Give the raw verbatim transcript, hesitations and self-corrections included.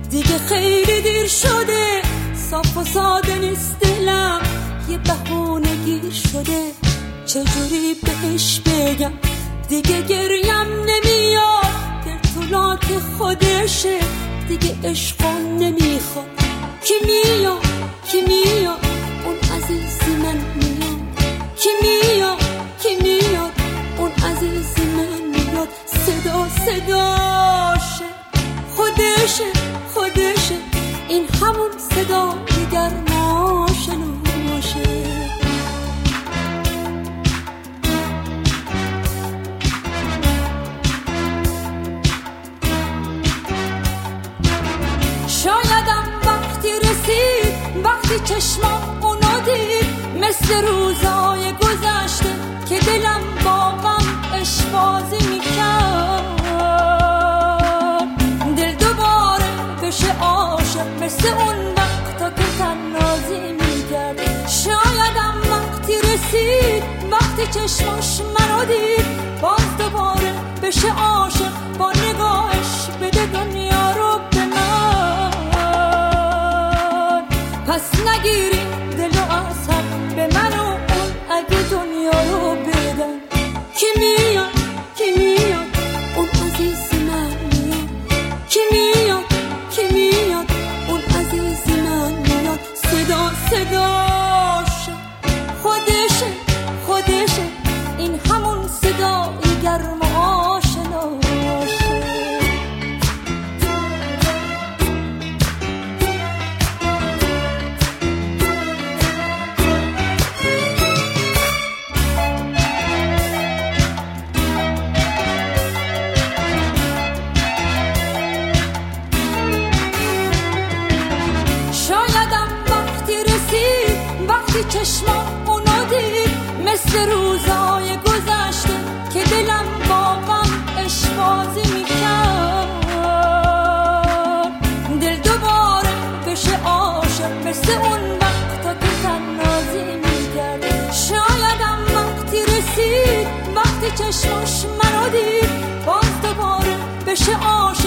دیگه خیلی دیر شده، صاف و ساده نیست دلم، یه بهونه گیر شده، چجوری بهش بگم دیگه گریم نمیاد، در طولات خودشه دیگه عشقم نمیخواد. کی میاد کی میاد اون عزیز من میاد، کی میاد کی میاد اون عزیز من میاد، صدا صداشه خودشه خودشه، این همون صدای گرماشه نوشه. شایدم وقتی رسید، وقتی چشمام اونو دید، مثل روزای گذشته که دلم با غم عشق‌بازی میکرد، دل دوباره بشه عاشق مثل اون وقتا که تنازی میکرد. شایدم وقتی رسید، وقتی چشماش منو دید، باز دوباره بشه عاشق، با نگاهش بده دنیا رو به من. پس نگیریم دل و اصحاب به من و اون اگه دنیا رو بدن. کی میاد کی میاد اون عزیز من میاد، کی میاد کی میاد اون عزیز من میاد، صدا صداشه خودشه خودشه، این همون صدای گرم و آشناشه. شایدم وقتی رسید، وقتی چشمام اونو دید، مثل روزای گذشته که دلم با غم عشق‌بازی میکرد، دل دوباره بشه عاشق مثل اون وقتا که تنازی میکرد. شایدم وقتی رسید، وقتی چشماش منو دید، باز دوباره بشه عاشق،